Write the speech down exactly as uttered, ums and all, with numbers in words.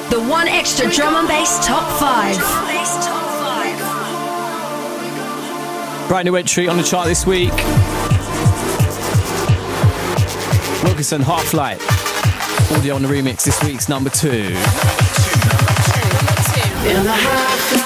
The One Extra Drum and Bass Top five. Brand new entry on the chart this week. Wilkinson, Half Light. Audio on the remix, this week's number two. In the half